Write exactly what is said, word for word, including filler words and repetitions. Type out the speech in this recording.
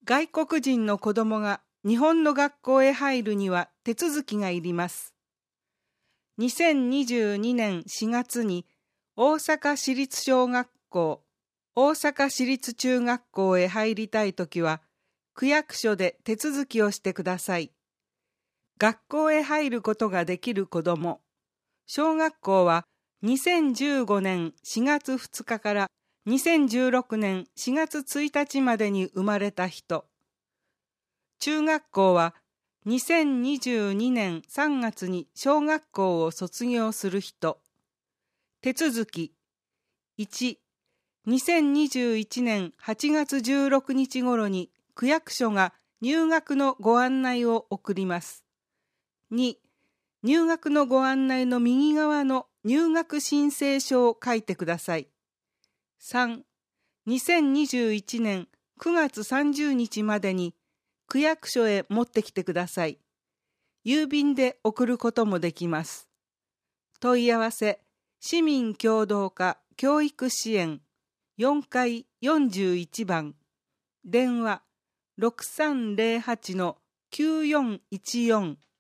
外国人の子供が日本の学校へ入るには手続きがいります。にせんにじゅうにねんしがつに大阪市立小学校、大阪市立中学校へ入りたいときは、区役所で手続きをしてください。学校へ入ることができる子ども、小学校はにせんじゅうごねんしがつふつかからにせんじゅうろくねんしがつついたちまでに生まれた人、中学校はにせんにじゅうにねんさんがつに小学校を卒業する人。手続きいち、にせんにじゅういちねんはちがつじゅうろくにち頃に区役所が入学のご案内を送ります。に、入学のご案内の右側の入学申請書を書いてください。さん、にせんにじゅういちねんくがつさんじゅうにちまでに区役所へ持ってきてください。郵便で送ることもできます。問い合わせ、市民協働課教育支援よんかいよんじゅういちばん、電話 ろくさんぜろはちのきゅうよんいちよん